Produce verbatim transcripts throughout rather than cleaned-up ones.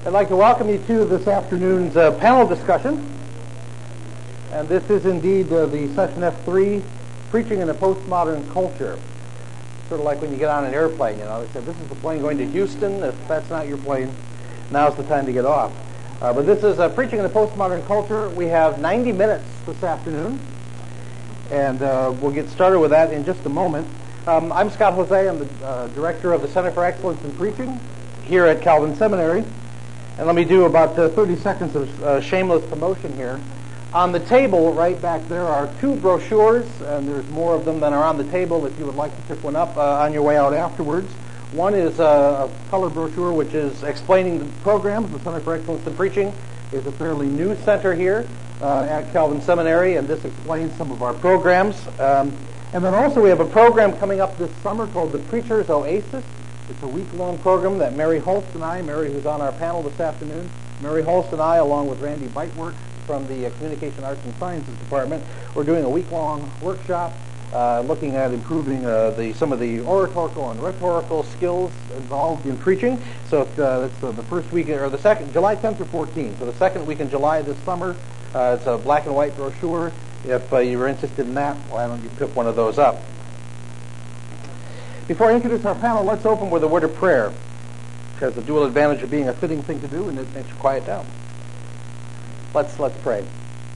I'd like to welcome you to this afternoon's uh, panel discussion. And this is indeed uh, the session F three, Preaching in a Postmodern Culture. Sort of like when you get on an airplane, you know, they say, this is the plane going to Houston. If that's not your plane, now's the time to get off. Uh, but this is uh, Preaching in a Postmodern Culture. We have ninety minutes this afternoon, and uh, we'll get started with that in just a moment. Um, I'm Scott Jose. I'm the uh, director of the Center for Excellence in Preaching here at Calvin Seminary. And let me do about uh, thirty seconds of uh, shameless promotion here. On the table right back there are two brochures, and there's more of them than are on the table if you would like to pick one up uh, on your way out afterwards. One is uh, a color brochure which is explaining the programs. The Center for Excellence in Preaching is a fairly new center here uh, at Calvin Seminary, and this explains some of our programs. Um, and then also we have a program coming up this summer called the Preacher's Oasis. It's a week-long program that Mary Holst and I, Mary who's on our panel this afternoon, Mary Holst and I, along with Randy Beitwork from the uh, Communication Arts and Sciences Department, we're doing a week-long workshop uh, looking at improving uh, the some of the oratorical and rhetorical skills involved in preaching. So uh, that's uh, the first week, or the second, July tenth or fourteenth. So the second week in July this summer. Uh, it's a black and white brochure. If uh, you're interested in that, why don't you pick one of those up? Before I introduce our panel, let's open with a word of prayer, which has the dual advantage of being a fitting thing to do, and it makes you quiet down. Let's let's pray.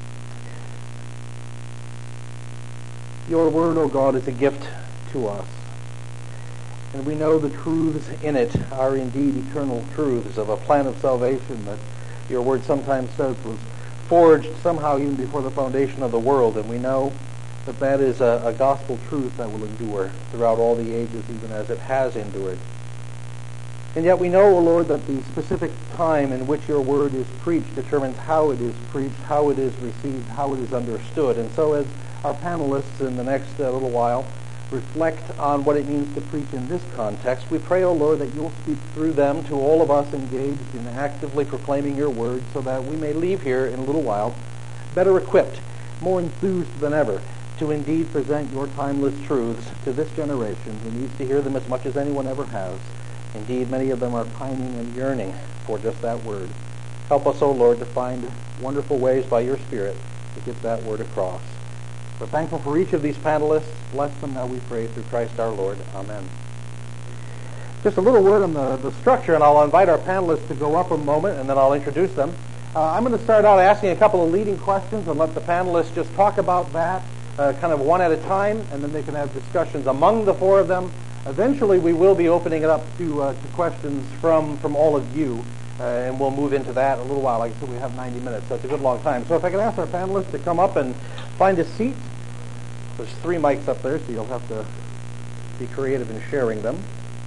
Your word, O God, is a gift to us, and we know the truths in it are indeed eternal truths of a plan of salvation that your word sometimes says was forged somehow even before the foundation of the world, and we know that that is a, a gospel truth that will endure throughout all the ages, even as it has endured. And yet we know, O Lord, that the specific time in which your word is preached determines how it is preached, how it is received, how it is understood. And so as our panelists in the next uh, little while reflect on what it means to preach in this context, we pray, O Lord, that you'll speak through them to all of us engaged in actively proclaiming your word, so that we may leave here in a little while better equipped, more enthused than ever, to indeed present your timeless truths to this generation who needs to hear them as much as anyone ever has. Indeed, many of them are pining and yearning for just that word. Help us, O Lord, to find wonderful ways by your Spirit to get that word across. We're thankful for each of these panelists. Bless them now, we pray, through Christ our Lord. Amen. Just a little word on the, the structure, and I'll invite our panelists to go up a moment, and then I'll introduce them. Uh, I'm going to start out asking a couple of leading questions and let the panelists just talk about that. Uh, kind of one at a time, and then they can have discussions among the four of them. Eventually, we will be opening it up to, uh, to questions from, from all of you, uh, and we'll move into that in a little while. Like I said, we have ninety minutes, so it's a good long time. So if I can ask our panelists to come up and find a seat. There's three mics up there, so you'll have to be creative in sharing them.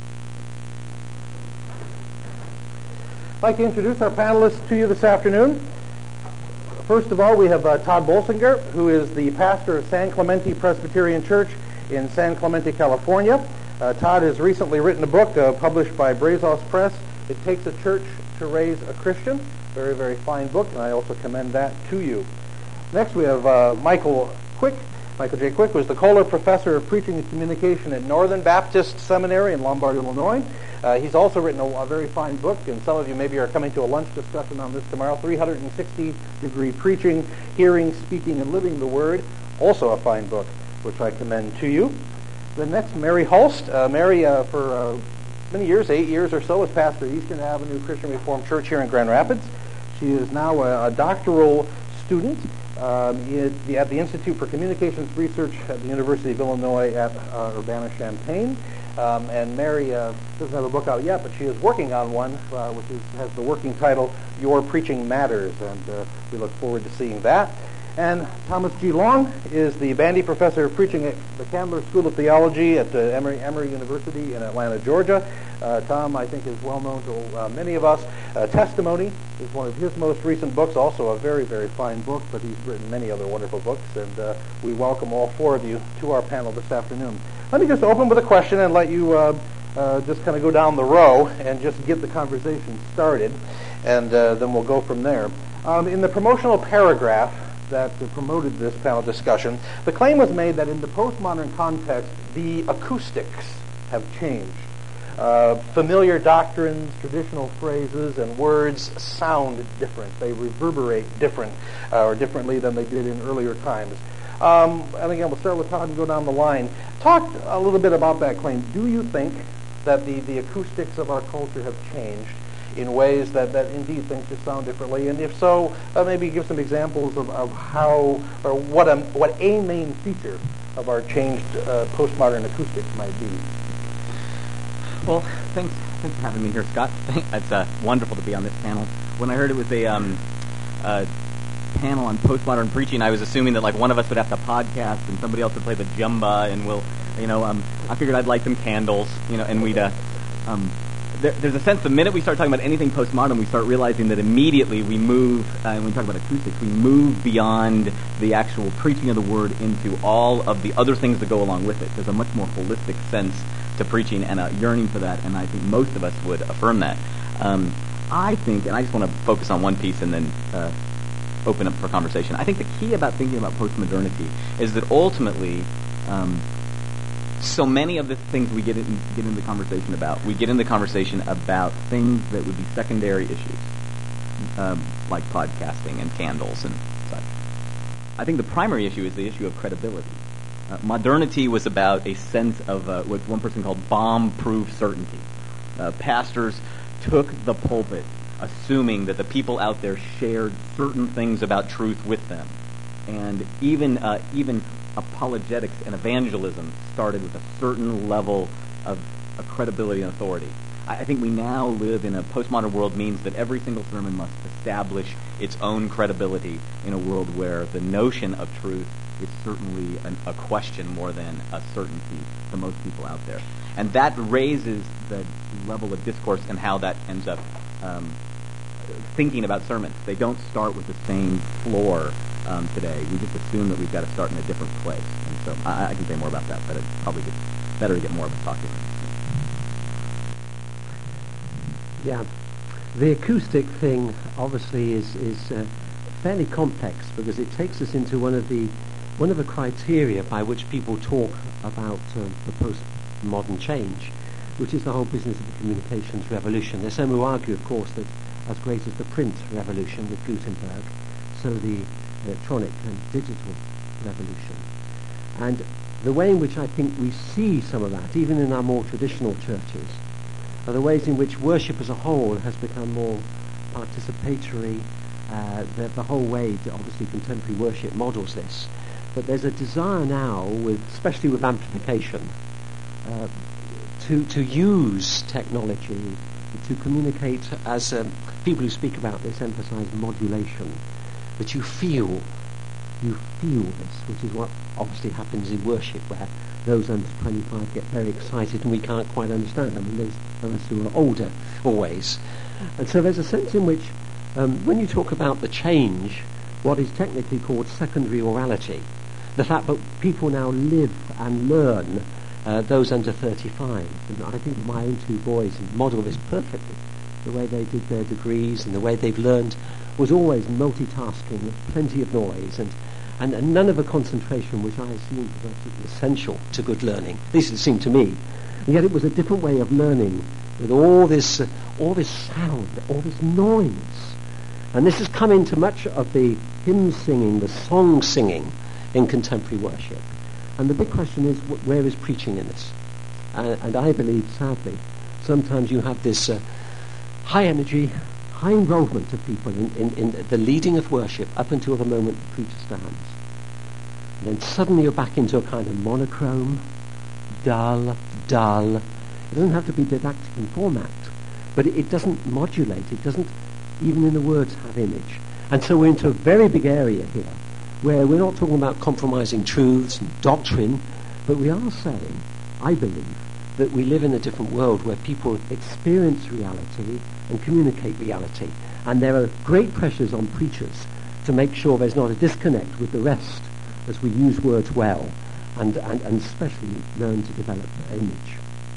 I'd like to introduce our panelists to you this afternoon. First of all, we have uh, Todd Bolsinger, who is the pastor of San Clemente Presbyterian Church in San Clemente, California. Uh, Todd has recently written a book uh, published by Brazos Press. It Takes a Church to Raise a Christian. Very, very fine book, and I also commend that to you. Next, we have uh, Michael Quick. Michael J. Quick was the Kohler Professor of Preaching and Communication at Northern Baptist Seminary in Lombard, Illinois. Uh, he's also written a, a very fine book, and some of you maybe are coming to a lunch discussion on this tomorrow, three sixty degree Preaching, Hearing, Speaking, and Living the Word. Also a fine book, which I commend to you. The next, Mary Holst. Uh, Mary, uh, for uh, many years, eight years or so, was pastor at Eastern Avenue Christian Reformed Church here in Grand Rapids. She is now a, a doctoral student um, at, the, at the Institute for Communications Research at the University of Illinois at uh, Urbana-Champaign. Um, and Mary uh, doesn't have a book out yet, but she is working on one, uh, which is, has the working title, Your Preaching Matters, and uh, we look forward to seeing that. And Thomas G. Long is the Bandy Professor of Preaching at the Candler School of Theology at uh, Emory, Emory University in Atlanta, Georgia. Uh, Tom, I think, is well known to uh, many of us. Uh, Testimony is one of his most recent books, also a very, very fine book, but he's written many other wonderful books, and uh, we welcome all four of you to our panel this afternoon. Let me just open with a question and let you uh, uh, just kind of go down the row and just get the conversation started, and uh, then we'll go from there. Um, in the promotional paragraph that promoted this panel discussion, the claim was made that in the postmodern context, the acoustics have changed. Uh, familiar doctrines, traditional phrases, and words sound different. They reverberate different uh, or differently than they did in earlier times. Um, and again, we'll start with Todd and go down the line. Talk a little bit about that claim. Do you think that the, the acoustics of our culture have changed in ways that, that indeed things just sound differently? And if so, uh, maybe give some examples of, of how or what a, what a main feature of our changed uh, postmodern acoustics might be. Well, thanks, thanks for having me here, Scott. It's uh, wonderful to be on this panel. When I heard it was a um, uh, panel on postmodern preaching, I was assuming that like one of us would have to podcast and somebody else would play the djembe, and we'll, you know, um, I figured I'd light some candles, you know, and we'd. Uh, um, there, there's a sense the minute we start talking about anything postmodern, we start realizing that immediately we move, uh, and when we talk about acoustics, we move beyond the actual preaching of the word into all of the other things that go along with it. There's a much more holistic sense to preaching and a yearning for that, and I think most of us would affirm that. Um, I think, and I just want to focus on one piece and then uh, open up for conversation. I think the key about thinking about postmodernity is that ultimately, um, so many of the things we get in, get into the conversation about, we get into the conversation about things that would be secondary issues, um, like podcasting and candles and such. I think the primary issue is the issue of credibility. Uh, modernity was about a sense of uh, what one person called bomb-proof certainty. Uh, pastors took the pulpit assuming that the people out there shared certain things about truth with them. And even uh, even apologetics and evangelism started with a certain level of, of credibility and authority. I, I think we now live in a postmodern world means that every single sermon must establish its own credibility in a world where the notion of truth is certainly an, a question more than a certainty for most people out there. And that raises the level of discourse and how that ends up um, thinking about sermons. They don't start with the same floor um, today. We just assume that we've got to start in a different place. And so I, I can say more about that, but it's probably get, better to get more of a talking. Yeah. The acoustic thing obviously is, is uh, fairly complex because it takes us into one of the One of the criteria by which people talk about uh, the postmodern change, which is the whole business of the communications revolution. There's some who argue, of course, that as great as the print revolution with Gutenberg, so the electronic and digital revolution. And the way in which I think we see some of that, even in our more traditional churches, are the ways in which worship as a whole has become more participatory. Uh, the, the whole way that obviously contemporary worship models this. But there's a desire now, with especially with amplification, uh, to to use technology to communicate, as um, people who speak about this emphasize modulation, that you feel, you feel this, which is what obviously happens in worship, where those under twenty-five get very excited and we can't quite understand them, and there's those who are older always. And so there's a sense in which, um, when you talk about the change, what is technically called secondary orality, the fact that people now live and learn, uh, those under thirty-five. And I think my own two boys model this perfectly. The way they did their degrees and the way they've learned was always multitasking with plenty of noise and, and, and none of the concentration which I assumed was absolutely essential to good learning. At least it seemed to me. And yet it was a different way of learning with all this, uh, all this sound, all this noise. And this has come into much of the hymn singing, the song singing in contemporary worship. And the big question is, wh- where is preaching in this? Uh, and I believe, sadly, sometimes you have this uh, high energy, high involvement of people in, in, in the leading of worship up until the moment the preacher stands. And then suddenly you're back into a kind of monochrome, dull, dull. It doesn't have to be didactic in format, but it, it doesn't modulate. It doesn't, even in the words, have image. And so we're into a very big area here, where we're not talking about compromising truths and doctrine, but we are saying, I believe, that we live in a different world where people experience reality and communicate reality. And there are great pressures on preachers to make sure there's not a disconnect with the rest as we use words well and, and, and especially learn to develop image.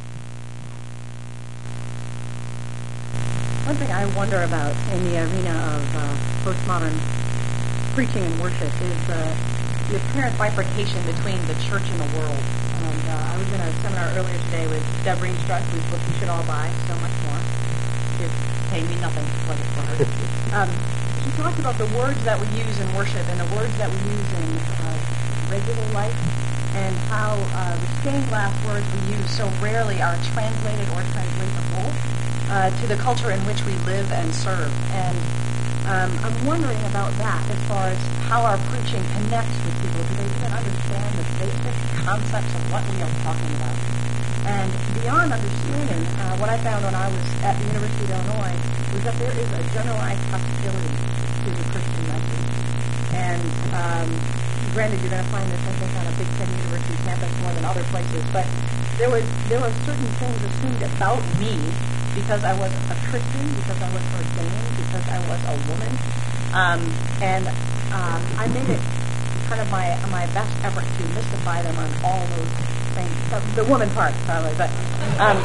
One thing I wonder about in the arena of uh, postmodern preaching and worship is uh, the apparent bifurcation between the church and the world. And uh, I was in a seminar earlier today with Deb Reenstruck, whose book you should all buy, So Much More. She's paying me nothing to plug it for her. Um, she talked about the words that we use in worship and the words that we use in uh, regular life, and how uh, the stained glass words we use so rarely are translated or translatable uh, to the culture in which we live and serve. And um, I'm wondering about that as far as how our preaching connects with people. Do they even understand the basic concepts of what we are talking about? And beyond understanding, uh, what I found when I was at the University of Illinois was that there is a generalized hostility to the Christian message. And um, granted, you're going to find this, I think, on a Big Ten University campus more than other places, but there was there were certain things assumed about me because I was a Christian, because I was ordained, because I was a woman, um, and um, I made it kind of my my best effort to mystify them on all those things. The woman part, probably, but um,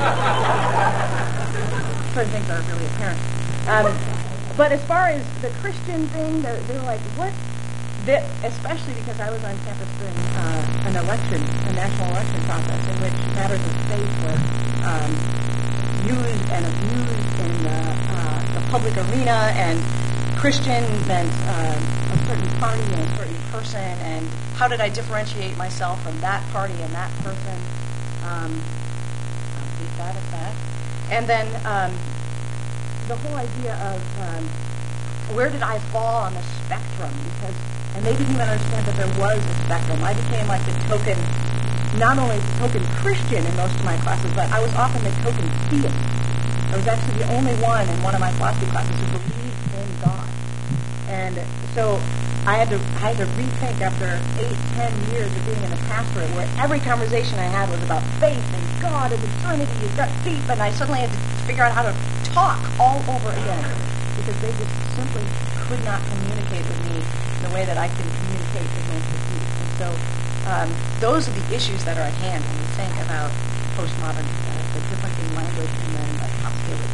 certain things are really apparent. Um, but as far as the Christian thing, they're, they're like, what? That, especially because I was on campus during uh, an election, a national election process, in which matters of faith were um, used and abused in the, uh, the public arena, and Christian meant uh, a certain party and a certain person, and how did I differentiate myself from that party and that person? Um, I'll leave that as that. And then um, the whole idea of um, where did I fall on the spectrum? Because And they didn't even understand that there was a spectrum. I became like the token, not only the token Christian in most of my classes, but I was often the token theist. I was actually the only one in one of my philosophy classes who believed in God. And so I had to I had to rethink after eight, ten years of being in the pastorate, where every conversation I had was about faith and God and the Trinity is got deep, and I suddenly had to figure out how to talk all over again, because they just simply could not communicate with me the way that I can communicate with most of you. And so um, those are the issues that are at hand when we think about postmodern, uh, the difference in language and then the hostility.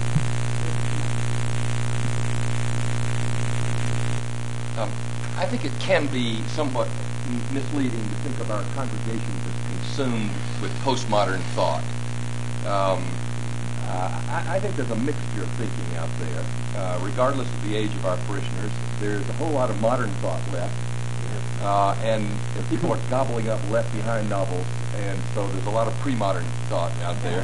Um, I think it can be somewhat misleading to think of our congregations as consumed with postmodern thought. Um, uh, I, I think there's a mixture of thinking out there. Uh, regardless of the age of our parishioners, there's a whole lot of modern thought left. Uh, and, and people are gobbling up Left Behind novels, and so there's a lot of pre-modern thought out there.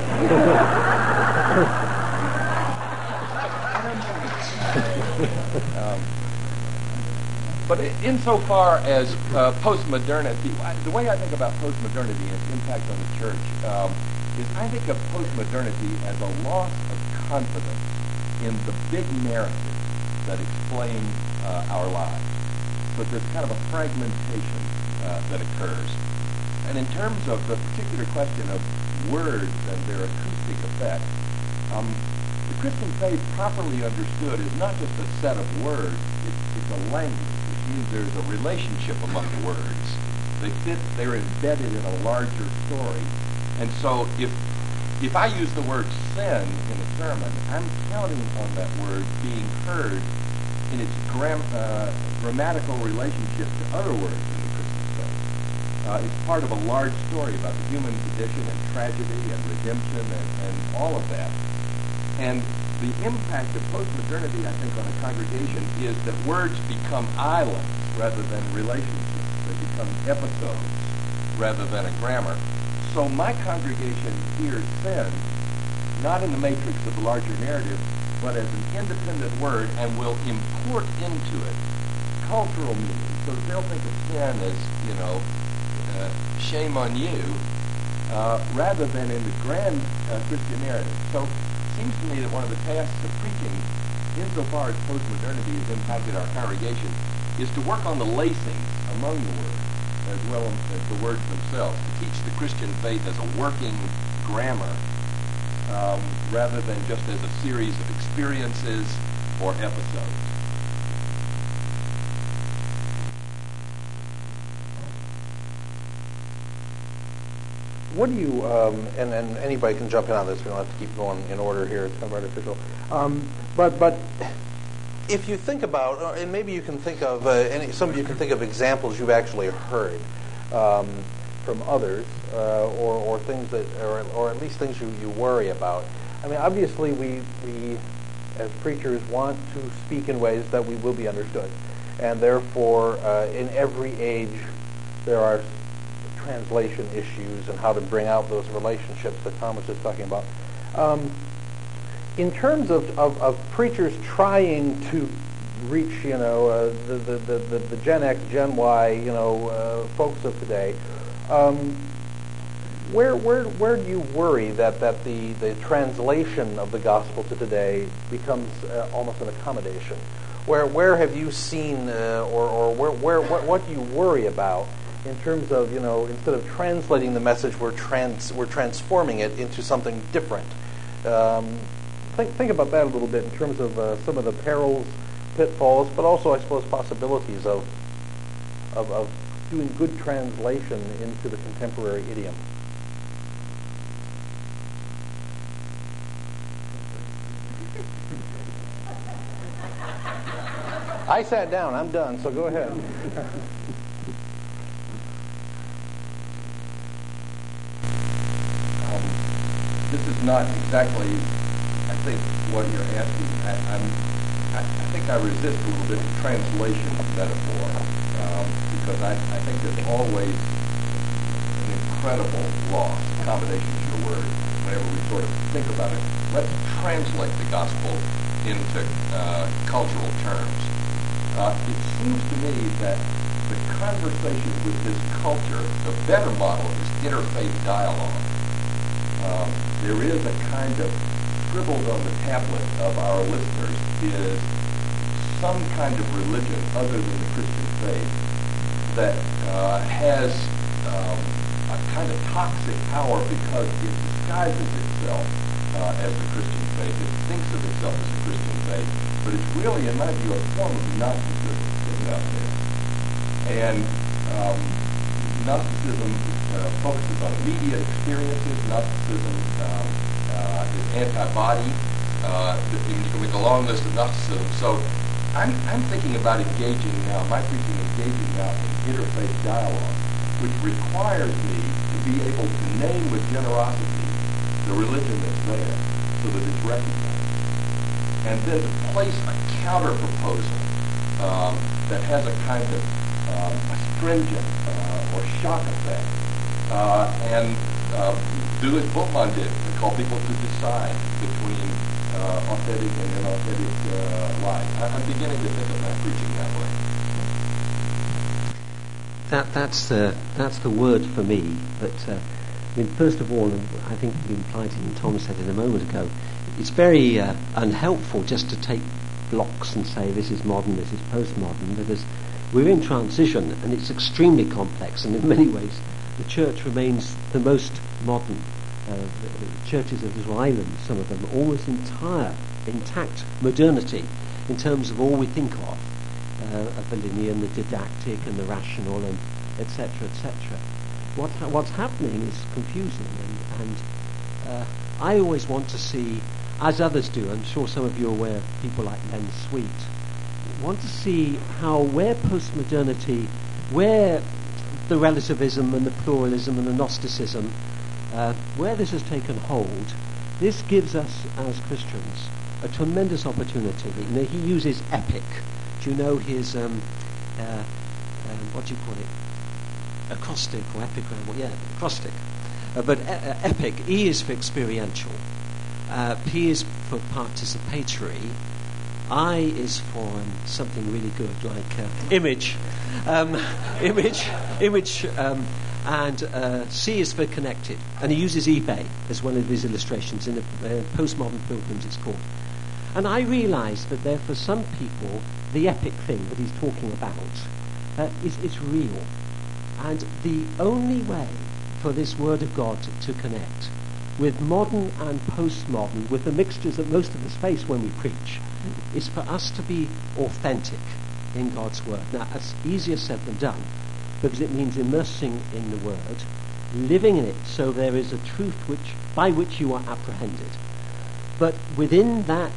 um, but insofar as uh, postmodernity, the way I think about postmodernity and its impact on the church um, is I think of postmodernity as a loss of confidence in the big narratives that explain uh, our lives. So there's kind of a fragmentation uh, that occurs. And in terms of the particular question of words and their acoustic effect, um, the Christian faith properly understood is not just a set of words, it's, it's a language, which means there's a relationship among the words. They fit, they're embedded in a larger story. And so if if I use the word sin in a sermon, I'm counting on that word being heard in its gram, uh, grammatical relationship to other words in the Christian faith. Uh, it's part of a large story about the human condition and tragedy and redemption and, and all of that. And the impact of postmodernity, I think, on a congregation is that words become islands rather than relationships. They become episodes rather than a grammar. So my congregation hears sin not in the matrix of the larger narrative, but as an independent word, and will import into it cultural meaning. So that they'll think of sin as, you know, uh, shame on you, uh, rather than in the grand uh, Christian narrative. So it seems to me that one of the tasks of preaching, insofar as postmodernity has impacted our congregation, is to work on the lacings among the words, as well as the words themselves, to teach the Christian faith as a working grammar, um, rather than just as a series of experiences or episodes. What do you, um, and, and anybody can jump in on this, we don't have to keep going in order here, it's kind of artificial, um, but, but if you think about, uh, and maybe you can think of, uh, any, some of you can think of examples you've actually heard um, from others, uh, or, or things that, or, or at least things you, you worry about. I mean, obviously, we we as preachers want to speak in ways that we will be understood, and therefore, uh, in every age, there are translation issues and how to bring out those relationships that Thomas is talking about. Um, in terms of, of, of preachers trying to reach, you know, uh, the, the, the, the, the Gen X, Gen Y, you know, uh, folks of today, um, where, where, where do you worry that, that the, the translation of the gospel to today becomes uh, almost an accommodation? Where, where have you seen, uh, or, or where, where, what, what do you worry about in terms of, you know, instead of translating the message, we're trans we're transforming it into something different? Um, think think about that a little bit in terms of uh, some of the perils, pitfalls, but also, I suppose, possibilities of of, of doing good translation into the contemporary idiom. I sat down. I'm done. So go ahead. This is not exactly, I think, what you're asking. I, I'm, I, I think I resist a little bit the translation metaphor um, because I, I think there's always an incredible loss, accommodation is your word, whenever we sort of think about it. Let's translate the gospel into uh, cultural terms. Uh, it seems to me that the conversation with this culture, the better model is interfaith dialogue. Um, there is a kind of scribbled on the tablet of our listeners is some kind of religion other than the Christian faith that uh, has um, a kind of toxic power because it disguises itself uh, as the Christian faith. It thinks of itself as a Christian faith, but it's really, in my view, a form of Gnosticism sitting out there. And um, Gnosticism uh, focuses on immediate experiences. Gnosticism um, uh, is anti-body. Uh, you can make a long list of Gnosticism. So I'm, I'm thinking about engaging now, my preaching engaging now in interfaith dialogue, which requires me to be able to name with generosity the religion that's there so that it's recognized. And then to place a counter proposal um, that has a kind of um, astringent uh, or shock effect, uh, and uh, do as Bultmann did, to call people to decide between uh, authentic and inauthentic uh, life. I, I'm beginning to think of my preaching that way. That that's the that's the word for me. But uh, I mean, first of all, I think you implied it, and Tom said it a moment ago. It's very uh, unhelpful just to take blocks and say this is modern, this is postmodern, because we're in transition and it's extremely complex, and in many ways the church remains the most modern. Uh, the, the churches of Israel Island, some of them, almost entire, intact modernity in terms of all we think of, uh, of the linear and the didactic and the rational and et cetera, et cetera. What, what's happening is confusing, and, and uh, I always want to see, as others do, I'm sure some of you are aware of people like Len Sweet, want to see how where postmodernity, where the relativism and the pluralism and the Gnosticism, uh, where this has taken hold, this gives us as Christians a tremendous opportunity. You know, he uses epic. Do you know his, um, uh, um, what do you call it? Acrostic or epigram? Well, yeah, acrostic. Uh, but e- uh, epic, E is for experiential, uh, P is for participatory, I is for um, something really good like uh, image, um, image, image, um, and uh, C is for connected. And he uses eBay as one of his illustrations in the uh, Postmodern Pilgrims, it's called. And I realised that there, for some people, the epic thing that he's talking about uh, is, is real. And the only way for this Word of God to, to connect with modern and postmodern, with the mixtures that most of us face when we preach, is for us to be authentic in God's Word. Now, that's easier said than done, because it means immersing in the Word, living in it so there is a truth which by which you are apprehended. But within that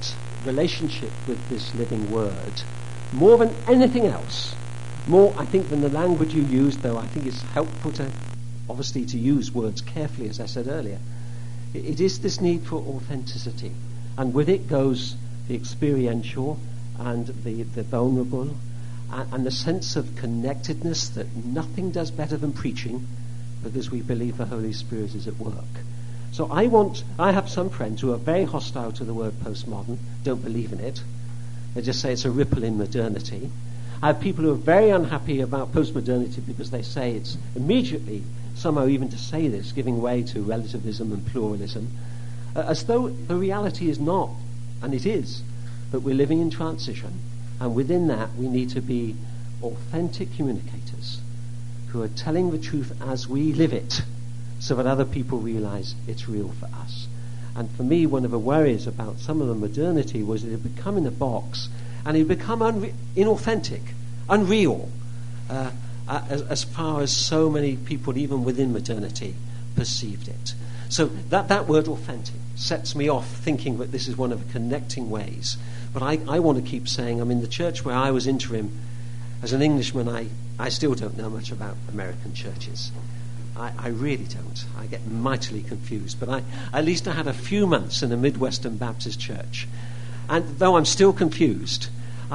relationship with this living word more than anything else, more, I think, than the language you use, though I think it's helpful to, obviously, to use words carefully, as I said earlier. It, it is this need for authenticity, and with it goes the experiential and the, the vulnerable, and, and the sense of connectedness that nothing does better than preaching, because we believe the Holy Spirit is at work. So I want, I have some friends who are very hostile to the word postmodern, don't believe in it. They just say it's a ripple in modernity. I have people who are very unhappy about postmodernity because they say it's immediately, somehow even to say this, giving way to relativism and pluralism, uh, as though the reality is not, and it is, that we're living in transition, and within that we need to be authentic communicators who are telling the truth as we live it, so that other people realize it's real for us. And for me, one of the worries about some of the modernity was that it had become in a box, and it had become unre- inauthentic, unreal, uh, uh, as, as far as so many people, even within modernity, perceived it. So that, that word authentic sets me off thinking that this is one of the connecting ways. But I, I want to keep saying, I mean, the church where I was interim, as an Englishman, I, I still don't know much about American churches. I, I really don't. I get mightily confused. But I, at least I had a few months in a Midwestern Baptist church. And though I'm still confused,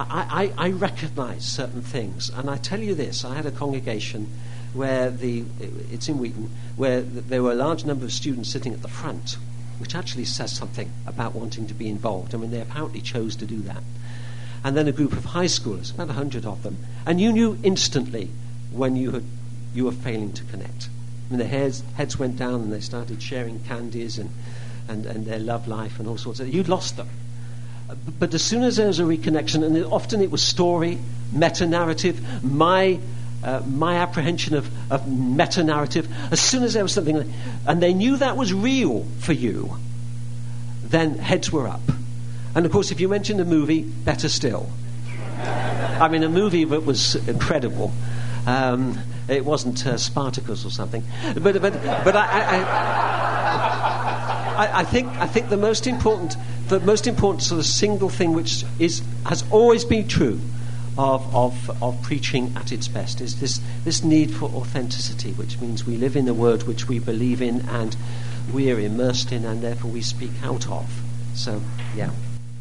I, I, I recognize certain things. And I tell you this, I had a congregation where the, it's in Wheaton, where there were a large number of students sitting at the front, which actually says something about wanting to be involved. I mean, they apparently chose to do that. And then a group of high schoolers, about a hundred of them. And you knew instantly when you had, you were failing to connect. I mean, their heads, heads went down and they started sharing candies and, and, and their love life and all sorts of... You'd lost them. But as soon as there was a reconnection, and often it was story, meta-narrative, my uh, my apprehension of, of meta-narrative, as soon as there was something, and they knew that was real for you, then heads were up. And of course, if you mentioned a movie, better still. I mean, a movie that was incredible. Um, it wasn't uh, Spartacus or something, but but but I. I, I I think I think the most important the most important sort of single thing which is has always been true of of of preaching at its best is this this need for authenticity, which means we live in the word which we believe in and we are immersed in and therefore we speak out of. So yeah.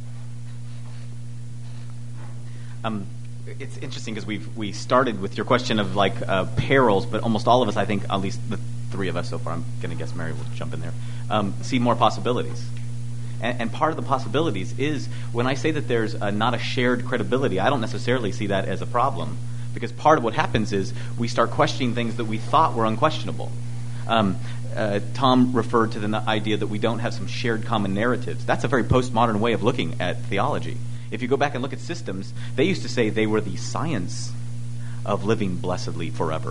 Um, it's interesting because we've we started with your question of like uh, perils, but almost all of us, I think, at least the three of us so far, I'm going to guess Mary will jump in there, um, see more possibilities. And, and part of the possibilities is when I say that there's a, not a shared credibility, I don't necessarily see that as a problem, because part of what happens is we start questioning things that we thought were unquestionable. Um, uh, Tom referred to the idea that we don't have some shared common narratives. That's a very postmodern way of looking at theology. If you go back and look at systems, they used to say they were the science of living blessedly forever.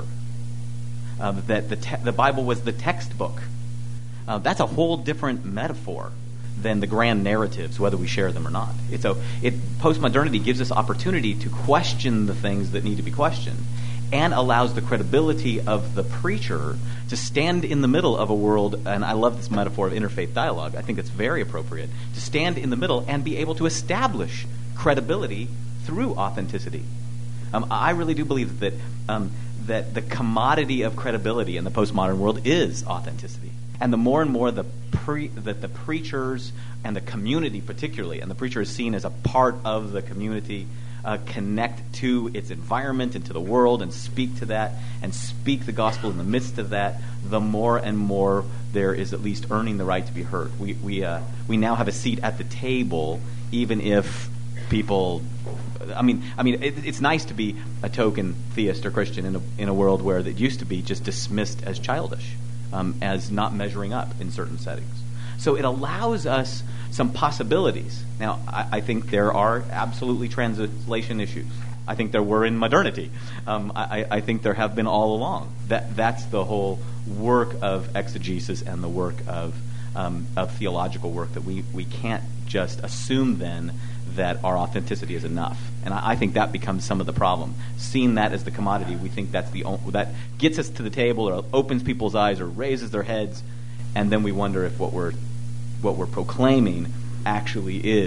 Uh, that the te- the Bible was the textbook. Uh, that's a whole different metaphor than the grand narratives, whether we share them or not. It's a, it, postmodernity gives us opportunity to question the things that need to be questioned and allows the credibility of the preacher to stand in the middle of a world, and I love this metaphor of interfaith dialogue. I think it's very appropriate, to stand in the middle and be able to establish credibility through authenticity. Um, I really do believe that um, that the commodity of credibility in the postmodern world is authenticity. And the more and more the pre- that the preachers and the community particularly, and the preacher is seen as a part of the community, uh, connect to its environment and to the world and speak to that and speak the gospel in the midst of that, the more and more there is at least earning the right to be heard. We we uh, we now have a seat at the table, even if people... I mean, I mean, it, it's nice to be a token theist or Christian in a in a world where it used to be just dismissed as childish, um, as not measuring up in certain settings. So it allows us some possibilities. Now, I, I think there are absolutely translation issues. I think there were in modernity. Um, I, I think there have been all along. That that's the whole work of exegesis and the work of um, of theological work that we we can't just assume then that our authenticity is enough. And I, I think that becomes some of the problem. Seeing that as the commodity, we think that's the o- that gets us to the table or opens people's eyes or raises their heads, and then we wonder if what we're what we're proclaiming actually is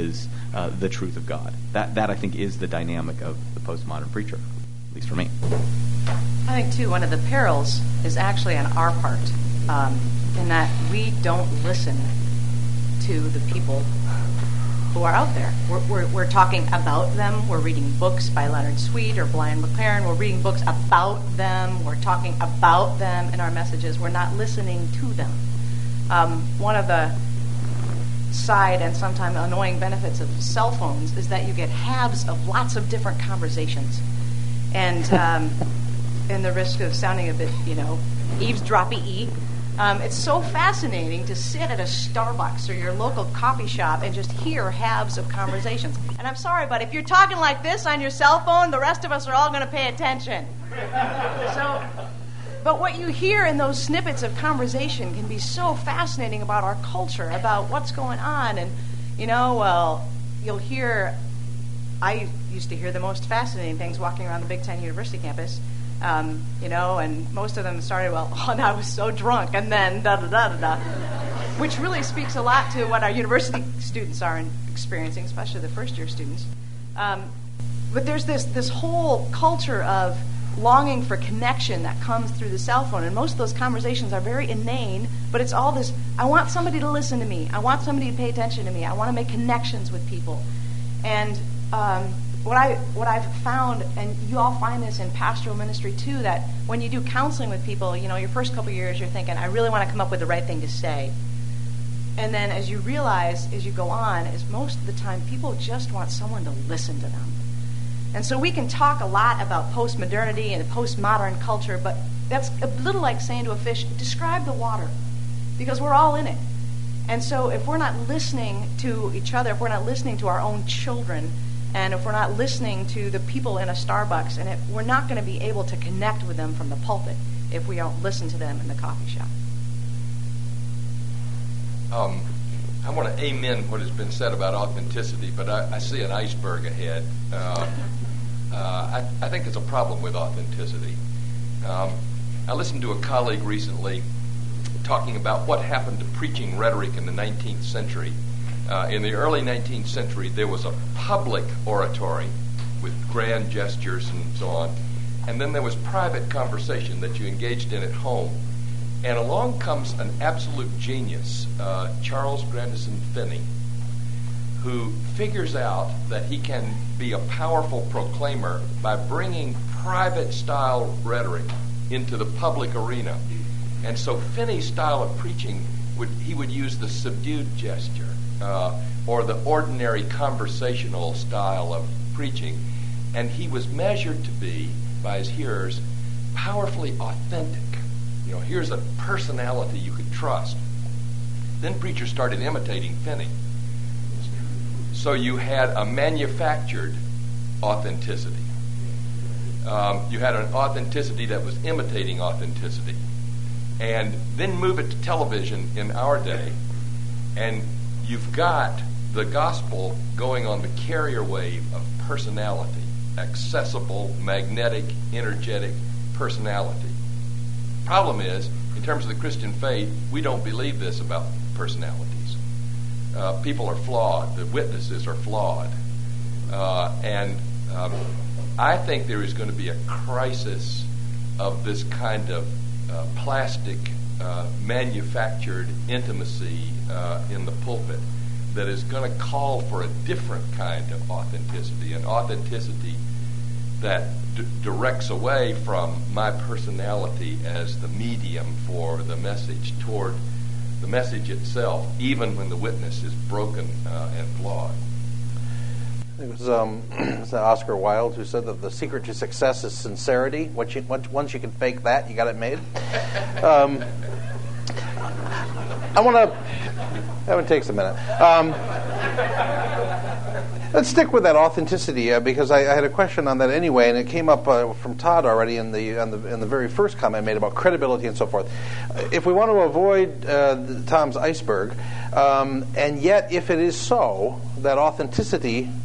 uh, the truth of God. That, that I think, is the dynamic of the postmodern preacher, at least for me. I think, too, one of the perils is actually on our part, um, in that we don't listen to the people who are out there. We're, we're, we're talking about them. We're reading books by Leonard Sweet or Brian McLaren. We're reading books about them. We're talking about them in our messages. We're not listening to them. Um, one of the side and sometimes annoying benefits of cell phones is that you get halves of lots of different conversations. And um, and the risk of sounding a bit, you know, eavesdroppy-y. Um, it's so fascinating to sit at a Starbucks or your local coffee shop and just hear halves of conversations. And I'm sorry, but if you're talking like this on your cell phone, the rest of us are all going to pay attention. So, but what you hear in those snippets of conversation can be so fascinating about our culture, about what's going on. And, you know, well, you'll hear, I used to hear the most fascinating things walking around the Big Ten University campus. Um, you know, and most of them started, well, oh, and I was so drunk, and then da-da-da-da-da, which really speaks a lot to what our university students are experiencing, especially the first-year students. Um, but there's this, this whole culture of longing for connection that comes through the cell phone, and most of those conversations are very inane, but it's all this, I want somebody to listen to me. I want somebody to pay attention to me. I want to make connections with people. And um, What I what I've found, and you all find this in pastoral ministry too, that when you do counseling with people, you know, your first couple of years, you're thinking, I really want to come up with the right thing to say. And then as you realize, as you go on, is most of the time people just want someone to listen to them. And so we can talk a lot about postmodernity and postmodern culture, but that's a little like saying to a fish, describe the water, because we're all in it. And so if we're not listening to each other, if we're not listening to our own children, and if we're not listening to the people in a Starbucks, and if we're not going to be able to connect with them from the pulpit if we don't listen to them in the coffee shop. Um, I want to amen what has been said about authenticity, but I, I see an iceberg ahead. Uh, uh, I, I think there's a problem with authenticity. Um, I listened to a colleague recently talking about what happened to preaching rhetoric in the nineteenth century. Uh, in the early nineteenth century, there was a public oratory with grand gestures and so on, and then there was private conversation that you engaged in at home. And along comes an absolute genius, uh, Charles Grandison Finney, who figures out that he can be a powerful proclaimer by bringing private-style rhetoric into the public arena. And so Finney's style of preaching, would he would use the subdued gesture, Uh, or the ordinary conversational style of preaching, and he was measured to be, by his hearers, powerfully authentic. You know, here's a personality you could trust. Then preachers started imitating Finney. So you had a manufactured authenticity. Um, you had an authenticity that was imitating authenticity. And then move it to television in our day, and you've got the gospel going on the carrier wave of personality, accessible, magnetic, energetic personality. Problem is, in terms of the Christian faith, we don't believe this about personalities. Uh, people are flawed. The witnesses are flawed. Uh, and um, I think there is going to be a crisis of this kind of uh, plastic Uh, manufactured intimacy uh, in the pulpit that is going to call for a different kind of authenticity, an authenticity that d- directs away from my personality as the medium for the message toward the message itself, even when the witness is broken uh, and flawed. It was, um, it was Oscar Wilde who said that the secret to success is sincerity. Once you, once, once you can fake that, you got it made. Um, I want to. That one takes a minute. Um, let's stick with that authenticity uh, because I, I had a question on that anyway, and it came up uh, from Todd already in the, in the in the very first comment I made about credibility and so forth. Uh, if we want to avoid uh, Tom's iceberg, um, and yet if it is so that authenticity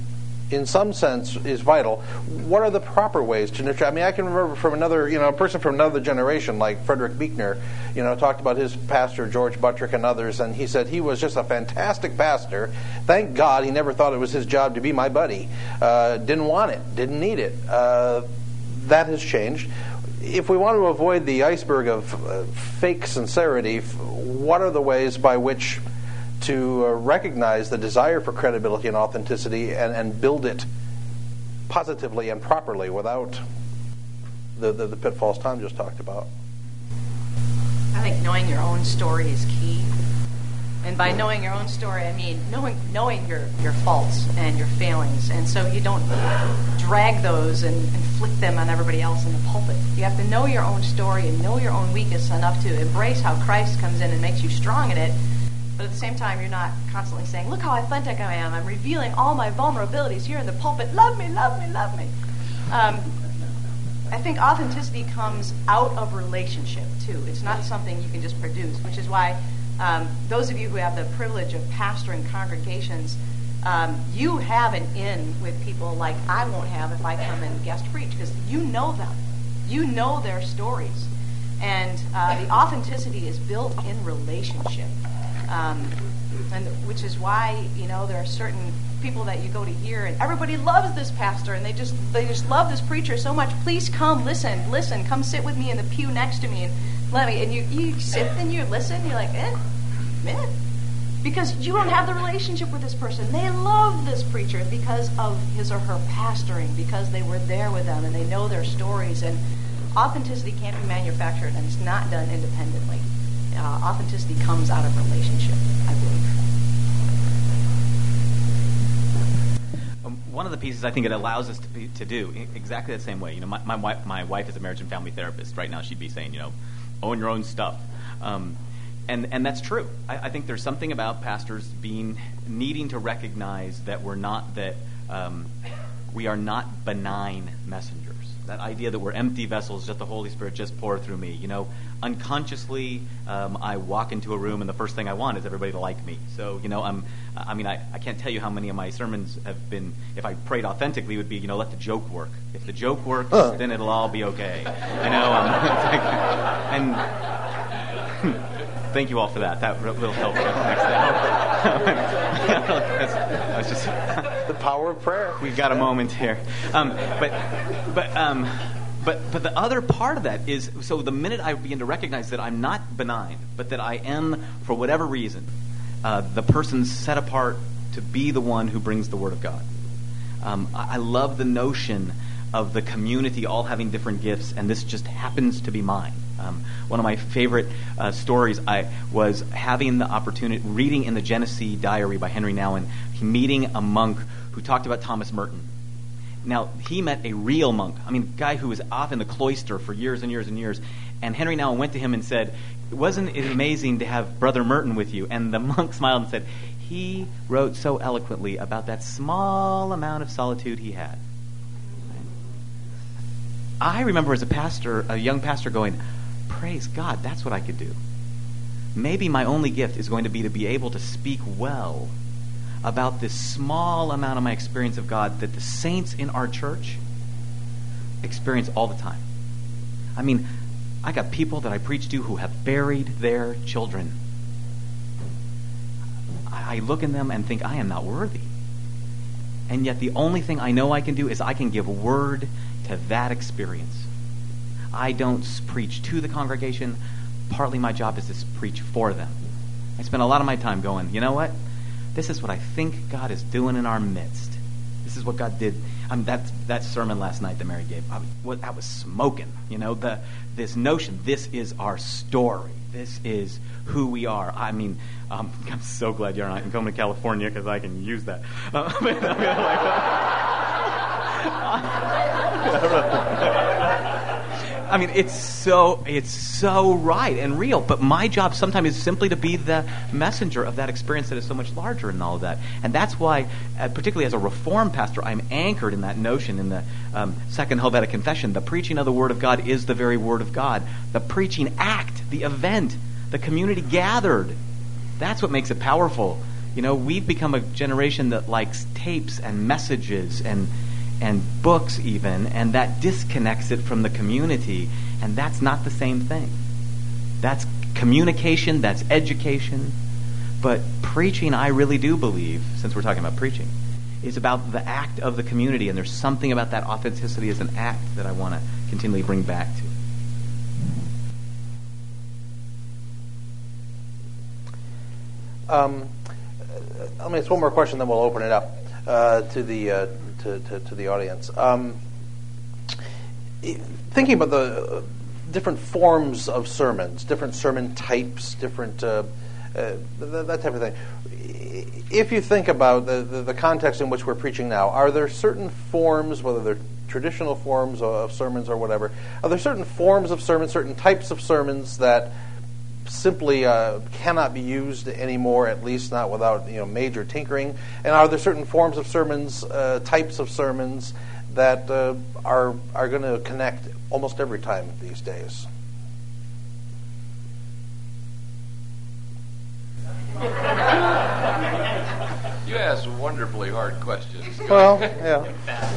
in some sense, is vital. What are the proper ways to nurture? I mean, I can remember from another, you know, a person from another generation, like Frederick Buechner, you know, talked about his pastor, George Buttrick, and others, and he said he was just a fantastic pastor. Thank God he never thought it was his job to be my buddy. Uh, didn't want it, didn't need it. Uh, that has changed. If we want to avoid the iceberg of uh, fake sincerity, what are the ways by which to uh, recognize the desire for credibility and authenticity and, and build it positively and properly without the, the, the pitfalls Tom just talked about? I think knowing your own story is key. And by knowing your own story, I mean knowing knowing your, your faults and your failings. And so you don't drag those and inflict them on everybody else in the pulpit. You have to know your own story and know your own weakness enough to embrace how Christ comes in and makes you strong in it. But at the same time, you're not constantly saying, look how authentic I am. I'm revealing all my vulnerabilities here in the pulpit. Love me, love me, love me. Um, I think authenticity comes out of relationship, too. It's not something you can just produce, which is why um, those of you who have the privilege of pastoring congregations, um, you have an in with people like I won't have if I come and guest preach, because you know them. You know their stories. And uh, the authenticity is built in relationship. Um, and which is why, you know, there are certain people that you go to hear, and everybody loves this pastor, and they just they just love this preacher so much. Please come, listen, listen, come sit with me in the pew next to me, and let me. And you, you sit and you listen. You're like, eh, eh, because you don't have the relationship with this person. They love this preacher because of his or her pastoring, because they were there with them and they know their stories. And authenticity can't be manufactured, and it's not done independently. Uh, authenticity comes out of relationship, I believe. Um, one of the pieces I think it allows us to, be, to do I- exactly the same way. You know, my, my wife, my wife is a marriage and family therapist. Right now, she'd be saying, you know, own your own stuff, um, and and that's true. I, I think there's something about pastors being needing to recognize that we're not that um, we are not benign messengers. That idea that we're empty vessels, just the Holy Spirit just pour through me. You know, unconsciously, um, I walk into a room and the first thing I want is everybody to like me. So, you know, I'm, I mean, I, I can't tell you how many of my sermons have been, if I prayed authentically, would be, you know, let the joke work. If the joke works, uh. then it'll all be okay. You know, um, and thank you all for that. That will help next time. I was just the power of prayer. We've got a moment here, um, but but um, but but the other part of that is, so the minute I begin to recognize that I'm not benign, but that I am, for whatever reason, uh, the person set apart to be the one who brings the Word of God. Um, I, I love the notion of the community all having different gifts, and this just happens to be mine. Um, one of my favorite uh, stories I was having the opportunity, reading in the Genesee Diary by Henry Nouwen, meeting a monk who talked about Thomas Merton. Now, he met a real monk, I mean, a guy who was off in the cloister for years and years and years, and Henry Nouwen went to him and said, wasn't it amazing to have Brother Merton with you? And the monk smiled and said, he wrote so eloquently about that small amount of solitude he had. I remember as a pastor, a young pastor going, praise God, that's what I could do. Maybe my only gift is going to be to be able to speak well about this small amount of my experience of God that the saints in our church experience all the time. I mean, I got people that I preach to who have buried their children. I look in them and think, I am not worthy. And yet the only thing I know I can do is I can give a word to that experience. I don't preach to the congregation. Partly my job is to preach for them. I spend a lot of my time going, you know what? This is what I think God is doing in our midst. This is what God did. I mean, that that sermon last night that Mary gave, I was, what, that was smoking. You know, the this notion, this is our story. This is who we are. I mean, um, I'm so glad you're not coming to California because I can use that. Uh, but, I mean, like, I mean, it's so it's so right and real. But my job sometimes is simply to be the messenger of that experience that is so much larger than all of that. And that's why, uh, particularly as a Reformed pastor, I'm anchored in that notion in the um, Second Helvetic Confession. The preaching of the Word of God is the very Word of God. The preaching act, the event, the community gathered. That's what makes it powerful. You know, we've become a generation that likes tapes and messages and and books even, and that disconnects it from the community, and that's not the same thing. That's communication, that's education. But preaching, I really do believe, since we're talking about preaching, is about the act of the community, and there's something about that authenticity as an act that I want to continually bring back to. Um, let me ask one more question, then we'll open it up uh, to the uh, to, to, to the audience. Um, thinking about the different forms of sermons, different sermon types, different uh, uh, th- that type of thing. If you think about the, the, the context in which we're preaching now, are there certain forms, whether they're traditional forms of sermons or whatever, are there certain forms of sermons, certain types of sermons that simply uh, cannot be used anymore, at least not without you know major tinkering? And are there certain forms of sermons, uh, types of sermons that uh, are are going to connect almost every time these days? You ask wonderfully hard questions. Well, yeah.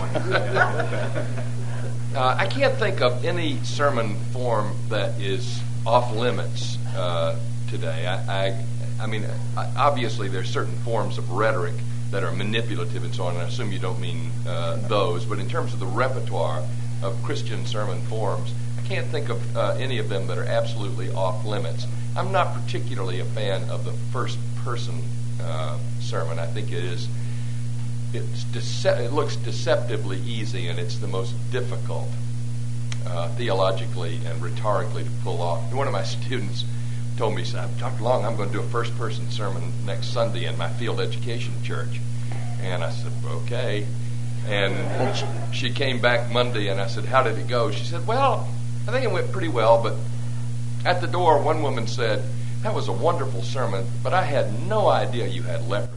uh, I can't think of any sermon form that is off limits uh, today. I, I, I mean, obviously there's certain forms of rhetoric that are manipulative and so on, and I assume you don't mean uh, those, but in terms of the repertoire of Christian sermon forms, I can't think of uh, any of them that are absolutely off limits. I'm not particularly a fan of the first person uh, sermon. I think it is it's dece- it looks deceptively easy, and it's the most difficult uh, theologically and rhetorically to pull off. One of my students told me, said, Doctor Long, I'm going to do a first person sermon next Sunday in my field education church. And I said, okay. And she came back Monday, and I said, how did it go? She said, well, I think it went pretty well, but at the door, one woman said, that was a wonderful sermon, but I had no idea you had leprosy.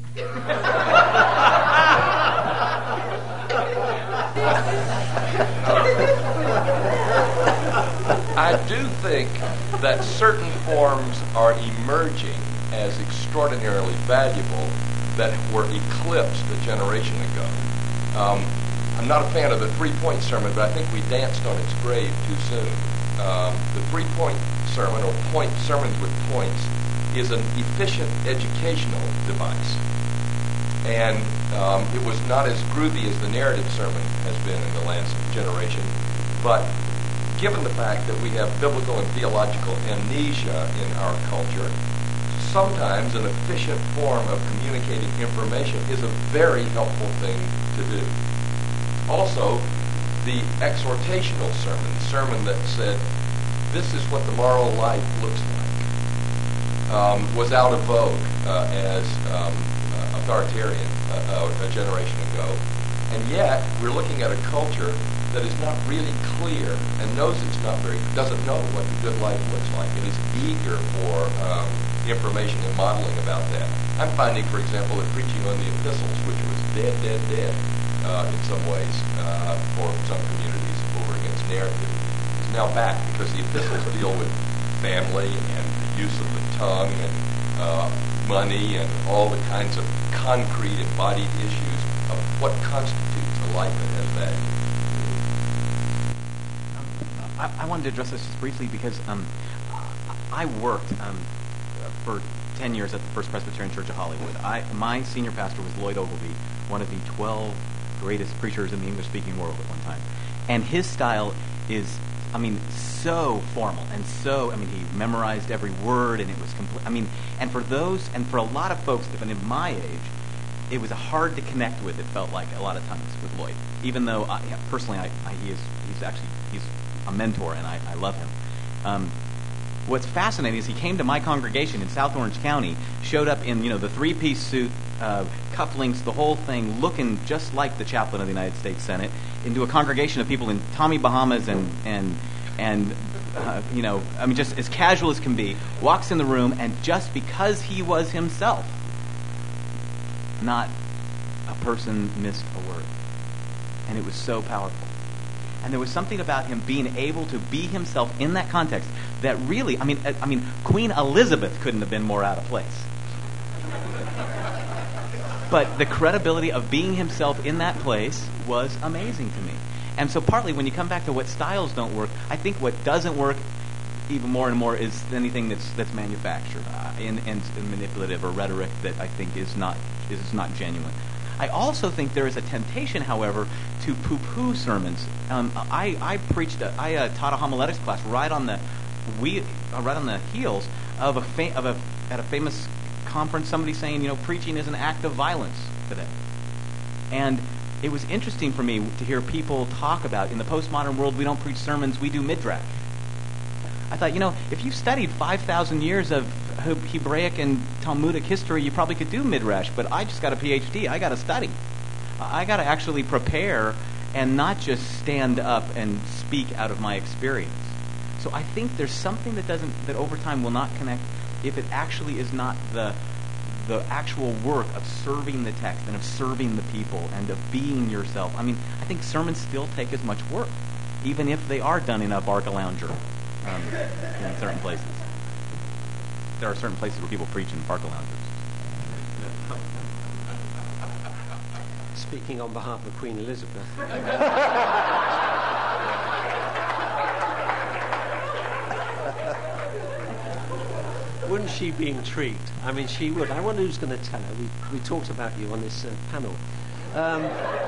I do think that certain forms are emerging as extraordinarily valuable that were eclipsed a generation ago. Um, I'm not a fan of the three-point sermon, but I think we danced on its grave too soon. Um, the three-point sermon, or point sermons with points, is an efficient educational device. And um, it was not as groovy as the narrative sermon has been in the last generation, but given the fact that we have biblical and theological amnesia in our culture, sometimes an efficient form of communicating information is a very helpful thing to do. Also, the exhortational sermon, the sermon that said, this is what the moral life looks like, um, was out of vogue uh, as um, uh, authoritarian uh, a generation ago. And yet, we're looking at a culture that is not really clear and knows it's not very, doesn't know what the good life looks like. It is eager for um, information and modeling about that. I'm finding, for example, that preaching on the epistles, which was dead, dead, dead uh, in some ways uh, for some communities over against narrative, is now back because the epistles deal with family and the use of the tongue and uh, money and all the kinds of concrete embodied issues of what constitutes a life that has value. I, I wanted to address this just briefly because um, I worked um, for ten years at the First Presbyterian Church of Hollywood. I, my senior pastor was Lloyd Ogilvie, one of the twelve greatest preachers in the English-speaking world at one time. And his style is, I mean, so formal and so, I mean, he memorized every word, and it was complete. I mean, and for those, and for a lot of folks, even in my age, it was hard to connect with, it felt like, a lot of times with Lloyd. Even though, I, yeah, personally, I, I, he is, he's actually, he's a mentor, and I, I love him. Um, what's fascinating is he came to my congregation in South Orange County, showed up in, you know, the three-piece suit, uh, cufflinks, the whole thing, looking just like the chaplain of the United States Senate, into a congregation of people in Tommy Bahamas and, and, and uh, you know, I mean, just as casual as can be, walks in the room, and just because he was himself, not a person missed a word. And it was so powerful. And there was something about him being able to be himself in that context that really, I mean, I mean, Queen Elizabeth couldn't have been more out of place. but the credibility of being himself in that place was amazing to me. And so partly when you come back to what styles don't work, I think what doesn't work even more and more is anything that's that's manufactured uh, and, and manipulative or rhetoric that I think is not is not genuine. I also think there is a temptation, however, to poo-poo sermons. Um, I, I preached, a, I uh, taught a homiletics class right on the we uh, right on the heels of a fa- of a at a famous conference. Somebody saying, you know, preaching is an act of violence today, and it was interesting for me to hear people talk about in the postmodern world. We don't preach sermons; we do midrash. I thought, you know, if you've studied five thousand years of Hebraic and Talmudic history, you probably could do midrash, but I just got a P H D. I got to study. I got to actually prepare and not just stand up and speak out of my experience. So I think there's something that doesn't, that over time will not connect if it actually is not the the actual work of serving the text and of serving the people and of being yourself. I mean, I think sermons still take as much work, even if they are done in a Barca lounger um, in certain places. There are certain places where people preach in Barca loungers. Speaking on behalf of Queen Elizabeth. Wouldn't she be intrigued? I mean, she would. I wonder who's going to tell her. We, we talked about you on this uh, panel. Um,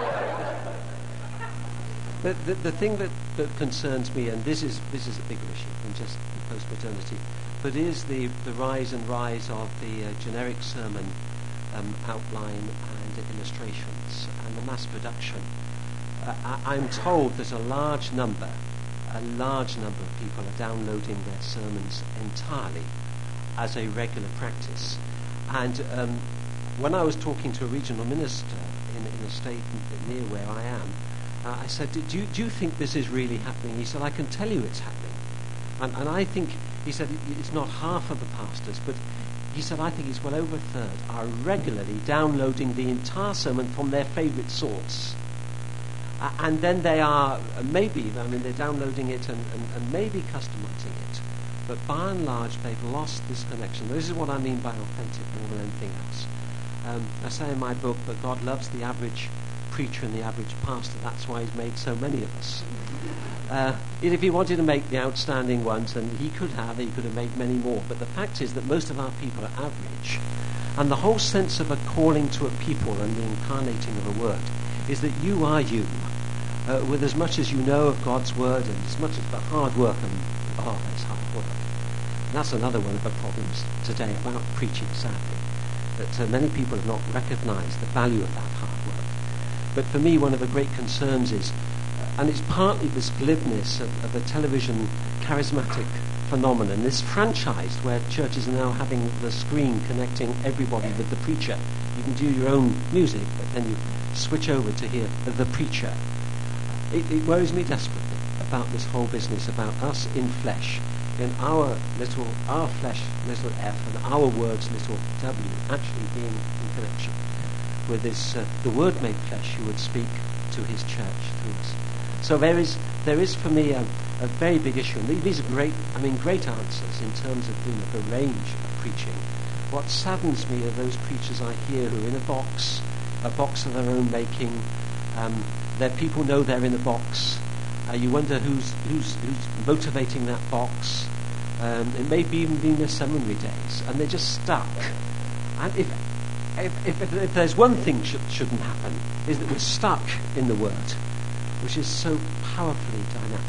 the, the, the thing that, that concerns me, and this is this is a bigger issue than just post-modernity, but is the, the rise and rise of the uh, generic sermon um, outline and illustrations and the mass production. Uh, I, I'm told that a large number, a large number of people are downloading their sermons entirely as a regular practice. And um, when I was talking to a regional minister in, in a state near where I am, uh, I said, do you, do you think this is really happening? He said, I can tell you it's happening. And, and I think, he said, it's not half of the pastors, but he said, I think it's well over a third are regularly downloading the entire sermon from their favourite source. Uh, and then they are, uh, maybe, I mean, they're downloading it and, and, and maybe customising it. But by and large, they've lost this connection. This is what I mean by authentic more than anything else. Um, I say in my book that God loves the average preacher and the average pastor. That's why he's made so many of us. Uh, if he wanted to make the outstanding ones, then he could have, he could have made many more. But the fact is that most of our people are average. And the whole sense of a calling to a people and the incarnating of a word is that you are you, uh, with as much as you know of God's word and as much as the hard work and oh, there's hard work. And that's another one of the problems today about preaching, sadly, that uh, many people have not recognized the value of that hard work. But for me, one of the great concerns is, uh, and it's partly this glibness of, of the television charismatic phenomenon, this franchise where churches are now having the screen connecting everybody with the preacher. You can do your own music, but then you switch over to hear the preacher. It, it worries me desperately about this whole business about us in flesh, in our little, our flesh, little f, and our words, little w, actually being in connection with this, uh, the Word made flesh who would speak to his church through us. So there is, there is for me a, a very big issue, and these are great, I mean, great answers in terms of you know, the range of preaching. What saddens me are those preachers I hear who are in a box, a box of their own making. Um, their people know they're in a box. Uh, you wonder who's, who's, who's motivating that box. Um, it may be even be in their seminary days, and they're just stuck. And if if, if, if there's one thing sh- shouldn't happen, is that we're stuck in the Word, which is so powerfully dynamic.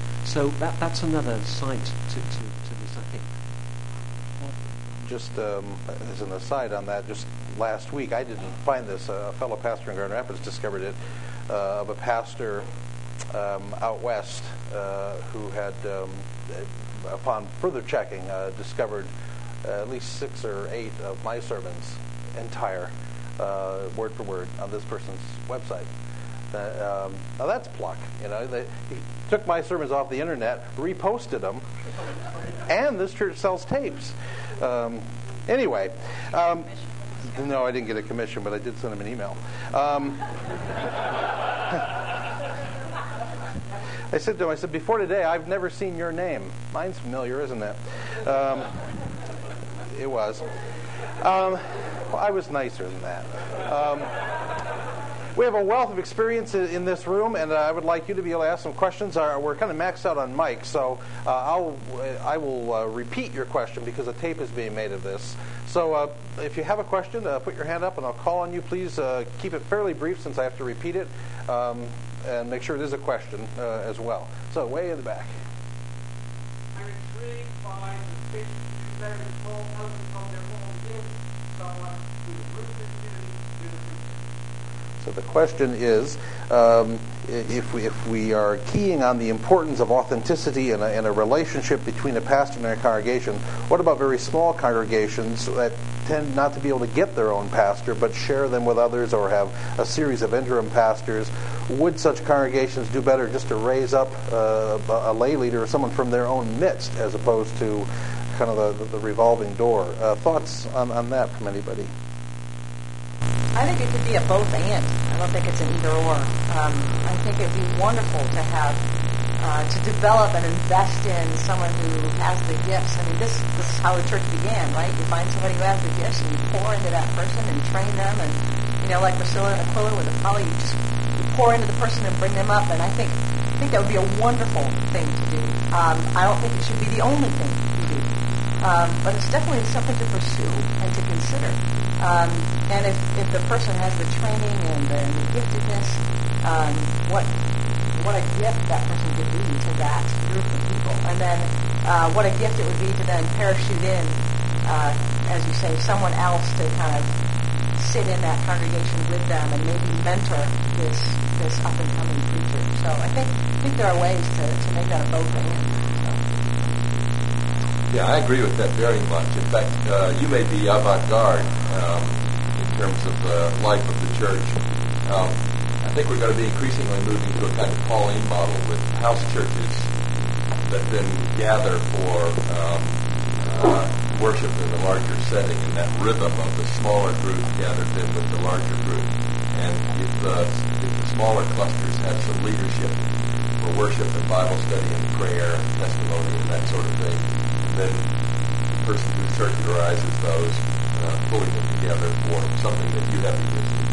So that that's another side to, to, to this, I think. Just um, as an aside on that, just last week, I didn't find this. A fellow pastor in Grand Rapids discovered it, uh, of a pastor um, out west uh, who had, um, upon further checking, uh, discovered uh, at least six or eight of my sermons, entire, uh, word for word, on this person's website. Uh, um, now that's pluck, you know. They, he took my sermons off the internet, reposted them, and this church sells tapes. Um, anyway, um, no, I didn't get a commission, but I did send him an email. Um, I said to him, I said, before today, I've never seen your name. Mine's familiar, isn't it? Um, it was. Um, Well, I was nicer than that. Um, we have a wealth of experience in, in this room, and uh, I would like you to be able to ask some questions. Uh, we're kind of maxed out on mic, so uh, I'll I will uh, repeat your question because a tape is being made of this. So uh, if you have a question, uh, put your hand up, and I'll call on you. Please uh, keep it fairly brief since I have to repeat it, um, and make sure it is a question uh, as well. So way in the back. I'm intrigued by the faith you better control others from their own gifts, someone who is rooted in unity. So the question is, um, if we if we are keying on the importance of authenticity and a, and a relationship between a pastor and a congregation, what about very small congregations that tend not to be able to get their own pastor but share them with others or have a series of interim pastors? Would such congregations do better just to raise up uh, a lay leader or someone from their own midst as opposed to kind of the, the revolving door? Uh, thoughts on, on that from anybody? I think it could be a both and. I don't think it's an either or. Um, I think it would be wonderful to have, uh, to develop and invest in someone who has the gifts. I mean, this, this is how the church began, right? You find somebody who has the gifts and you pour into that person and train them. And, you know, like Priscilla and Aquila with Apollo, you just you pour into the person and bring them up. And I think, I think that would be a wonderful thing to do. Um, I don't think it should be the only thing you do. Um, but it's definitely something to pursue and to consider. Um, and if, if the person has the training and the, and the giftedness, um, what what a gift that person could be to that group of people. And then uh, what a gift it would be to then parachute in, uh, as you say, someone else to kind of sit in that congregation with them and maybe mentor this this up-and-coming preacher. So I think I think there are ways to, to make that a both and. Yeah, I agree with that very much. In fact, uh, you may be avant-garde um, in terms of the life of the church. Um, I think we're going to be increasingly moving to a kind of Pauline model with house churches that then gather for um, uh, worship in a larger setting, and that rhythm of the smaller group gathered in with the larger group. And if, uh, if the smaller clusters have some leadership for worship and Bible study and prayer and testimony and that sort of thing, then the person who circularizes those, uh, pulling them together for something that you have the use